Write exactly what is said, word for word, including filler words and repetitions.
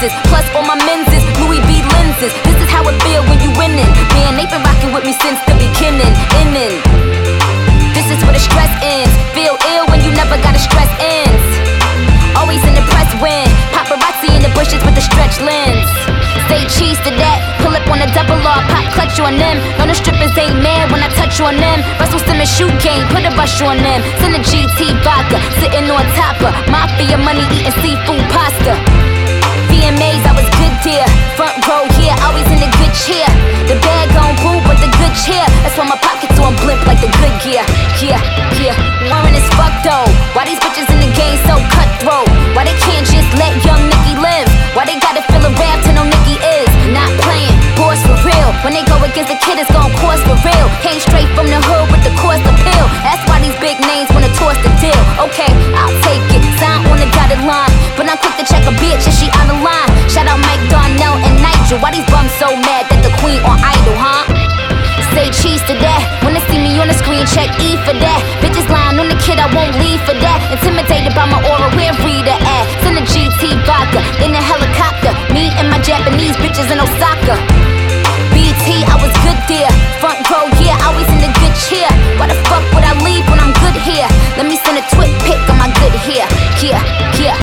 lenses. Plus all my menses, Louis V lenses. This is how it feel when you winning. Man, they been rocking with me since the beginning. Innin'. This is where the stress ends. Feel ill when you never gotta stress ends. Always in the press when paparazzi in the bushes with the stretch lens. Say cheese to that, pull up on a double R, pop clutch on them. No, the strippers ain't mad when I touch on them. Russell Simmons shoe game, put a rush on them. Send a G T vodka, sitting on top of mafia money, eating seafood pasta. V M As, I was good dear. Front row here, always in the good cheer. The bag on boom, but the good cheer. That's why my pockets on blimp like the good gear. Yeah, yeah. Warren is fucked though. Why these bitches in the game so cutthroat? Why they can't just let young Nicki live? Why they gotta feel a rap to know Nicki is not playing, boys for real. When they go against the kid, it's gon' cost for real. Came straight from the hood with the course appeal. That's why these big names wanna toss the deal. Okay, I'll take it, sign on the dotted line. But I'm quick to check a bitch if she out of line. Shout out Mike, Darnell, and Nigel. Why these bums so mad that the queen on Idol, huh? Say cheese to that. Wanna see me on the screen, check E for that. Bitches lying on the kid, I won't leave for that. Intimidated by my